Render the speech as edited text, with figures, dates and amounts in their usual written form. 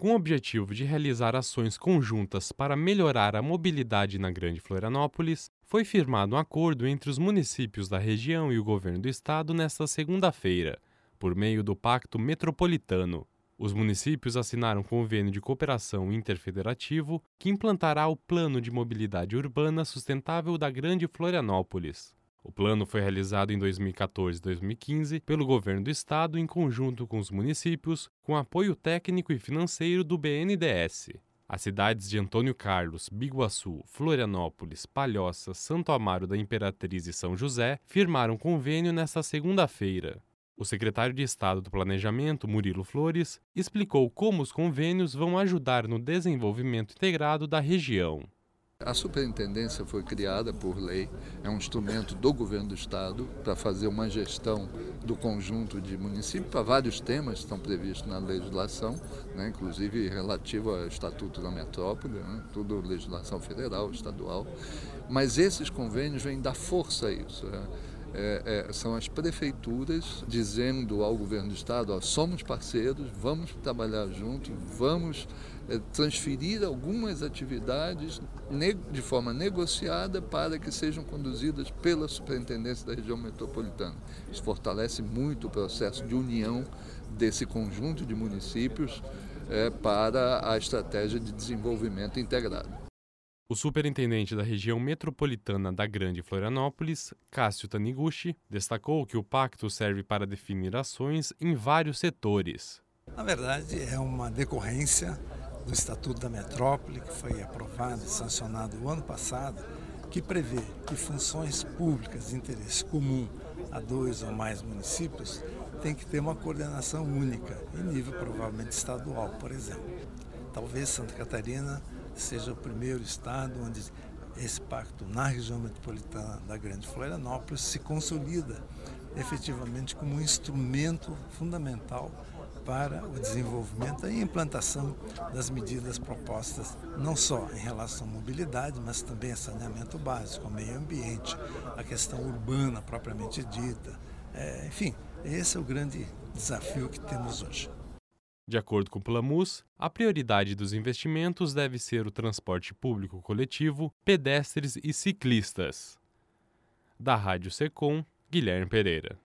Com o objetivo de realizar ações conjuntas para melhorar a mobilidade na Grande Florianópolis, foi firmado um acordo entre os municípios da região e o governo do estado nesta segunda-feira, por meio do Pacto Metropolitano. Os municípios assinaram um convênio de cooperação interfederativo que implantará o Plano de Mobilidade Urbana Sustentável da Grande Florianópolis. O plano foi realizado em 2014 e 2015 pelo governo do estado em conjunto com os municípios, com apoio técnico e financeiro do BNDES. As cidades de Antônio Carlos, Biguaçu, Florianópolis, Palhoça, Santo Amaro da Imperatriz e São José firmaram convênio nesta segunda-feira. O secretário de Estado do Planejamento, Murilo Flores, explicou como os convênios vão ajudar no desenvolvimento integrado da região. A superintendência foi criada por lei, é um instrumento do governo do estado para fazer uma gestão do conjunto de municípios para vários temas que estão previstos na legislação, né, inclusive relativo ao Estatuto da Metrópole, né, tudo legislação federal, estadual, mas esses convênios vêm dar força a isso. São as prefeituras dizendo ao governo do estado, somos parceiros, vamos trabalhar juntos, vamos transferir algumas atividades de forma negociada para que sejam conduzidas pela Superintendência da Região Metropolitana. Isso fortalece muito o processo de união desse conjunto de municípios para a estratégia de desenvolvimento integrado. O superintendente da região metropolitana da Grande Florianópolis, Cássio Taniguchi, destacou que o pacto serve para definir ações em vários setores. Na verdade, é uma decorrência do Estatuto da Metrópole, que foi aprovado e sancionado o ano passado, que prevê que funções públicas de interesse comum a 2 ou mais municípios têm que ter uma coordenação única, em nível provavelmente estadual, por exemplo. Talvez Santa Catarina seja o primeiro estado onde esse pacto na região metropolitana da Grande Florianópolis se consolida efetivamente como um instrumento fundamental para o desenvolvimento e implantação das medidas propostas, não só em relação à mobilidade, mas também a saneamento básico, ao meio ambiente, a questão urbana propriamente dita. Enfim, esse é o grande desafio que temos hoje. De acordo com o Plamus, a prioridade dos investimentos deve ser o transporte público coletivo, pedestres e ciclistas. Da Rádio Secom, Guilherme Pereira.